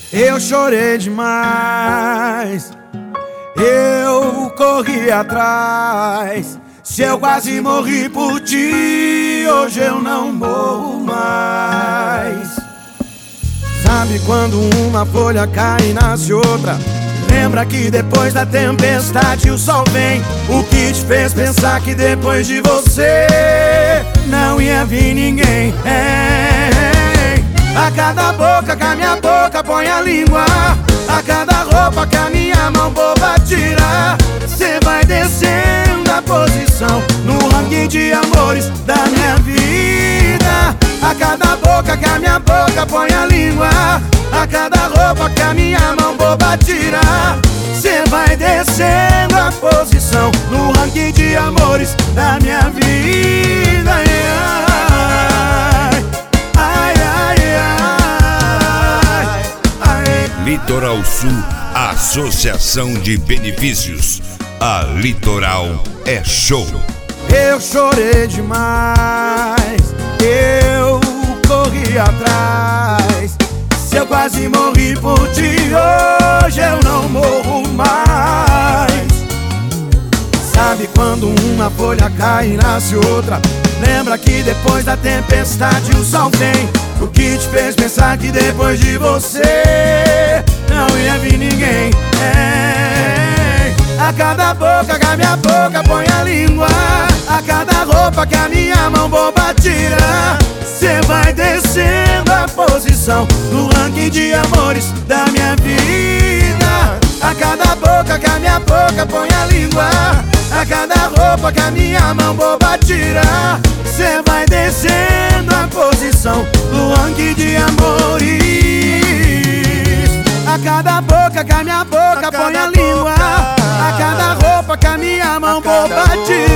Eu chorei demais, eu corri atrás. Se eu quase morri por ti, hoje eu não morro mais. Sabe quando uma folha cai e nasce outra? Lembra que depois da tempestade o sol vem. O que te fez pensar que depois de você não ia vir ninguém? A cada boca que a minha boca põe a língua, a cada roupa que a minha mão boba tira, cê vai descendo a posição no ranking de amores da minha vida. A cada boca que a minha boca põe a língua, a cada roupa que a minha mão boba tira, cê vai descendo a posição no ranking de amores da minha vida. Litoral Sul, Associação de Benefícios. A Litoral é show. Eu chorei demais, eu corri atrás. Se eu quase morri por ti, hoje eu não morro mais. Sabe quando uma folha cai e nasce outra? Lembra que depois da tempestade o sol vem. O que te fez pensar que depois de você não ia vir ninguém? A cada boca que a minha boca põe a língua, a cada roupa que a minha mão boba tira, cê vai descendo a posição no ranking de amores da minha vida. A cada boca que a minha boca põe a língua, a cada roupa que a minha mão boba tira, cê vai descendo a posição no ranking de amores. A cada boca que a minha boca põe a língua, a cada roupa que a minha mão boba tira,